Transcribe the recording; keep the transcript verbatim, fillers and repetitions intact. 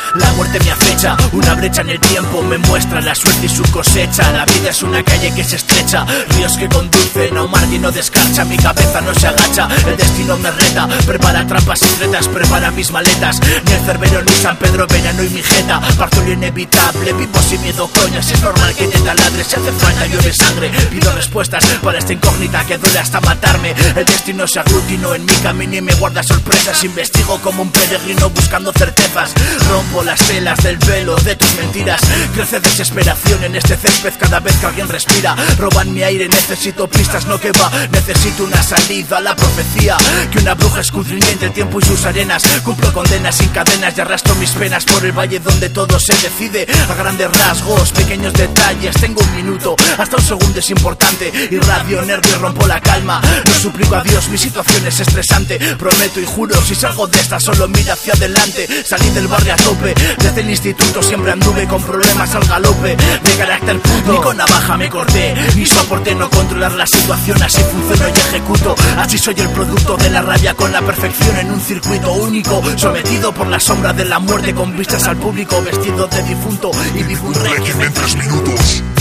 La muerte me acecha, una brecha en el tiempo me muestra la suerte y su cosecha. La vida es una calle que se estrecha, ríos que conducen a un mar lleno de escarcha. Mi cabeza no se agacha, el destino me reta. Prepara trampas secretas, prepara mis maletas. Ni el Cerbero ni San Pedro, Venano y mi jeta. Parto lo inevitable, vivo sin miedo, coño. Si es normal que te taladre, si hace falta llueve sangre. Pido respuestas para esta incógnita que duele hasta matarme. El destino se aglutinó en mi camino y me guarda sorpresas. Investigo como un peregrino buscando certezas. Rompo las telas del velo de tus mentiras. Crece desesperación en este césped cada vez que alguien respira. Roban mi aire, necesito pistas, no que va. Necesito una salida a la profecía. Que una bruja escudriñe entre el tiempo y sus arenas. Cumplo condenas sin cadenas y arrastro mis penas por el valle donde todo se decide. A grandes rasgos, pequeños detalles. Tengo un minuto, hasta un segundo es importante. Irradio, nervio, rompo la calma. No suplico a Dios, mi situación es estresante. Prometo y juro, si salgo de esta solo mira hacia adelante. Salí del barrio a tope, desde el instituto siempre anduve con problemas al galope. De carácter puto, ni con navaja me corté, ni soporté no controlar la situación. Así funciono y ejecuto, así soy el producto de la rabia con la perfección en un circuito único. Sometido por la sombra de la muerte con vistas al público, vestido de difunto y vivo un régimen en tres minutos.